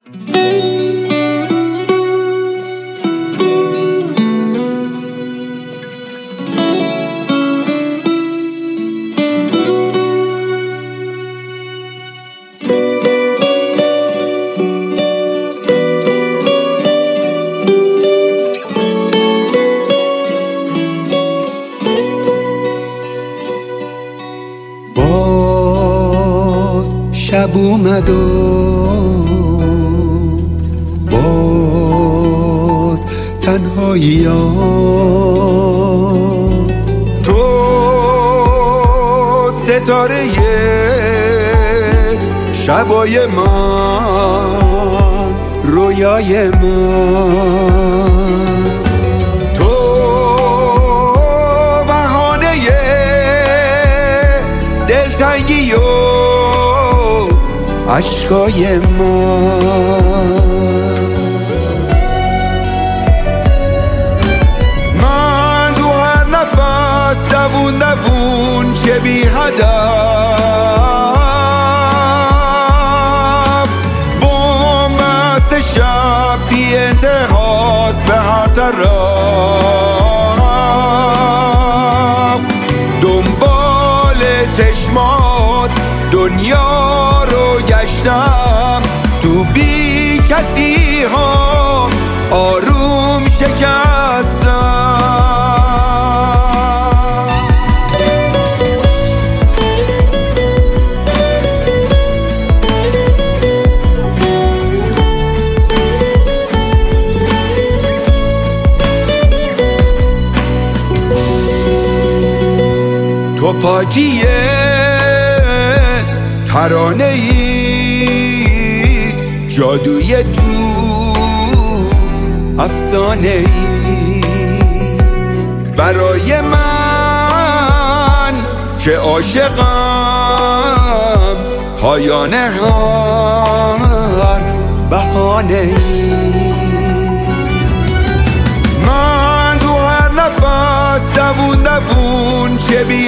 شب اومد و باز تنهایی ها، تو ستاره شبای من، رویای من، تو بهانه دلتنگی و عشقای من تو هر نفس دوون دوون چه بی هدف، بومبست شب بی انتهاست به هر طرف، دنبال چشمات دنیا رو گشتم، تو بی کسی ها آروم شکستم. تو پاکیه ترانه ای، جادوی تو افسانه ای، برای من که عاشقم پایان هر بهانه ای، من تو هر نفس دوون دوون چه بی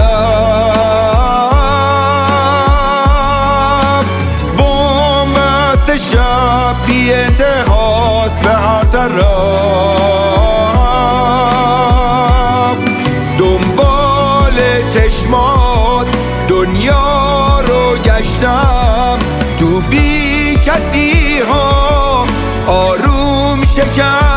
هدف، بومبست شب بی انتهاست به هر طرف، دنبال چشمات دنیا رو گشتم، تو بی کسی ها آروم شکستم.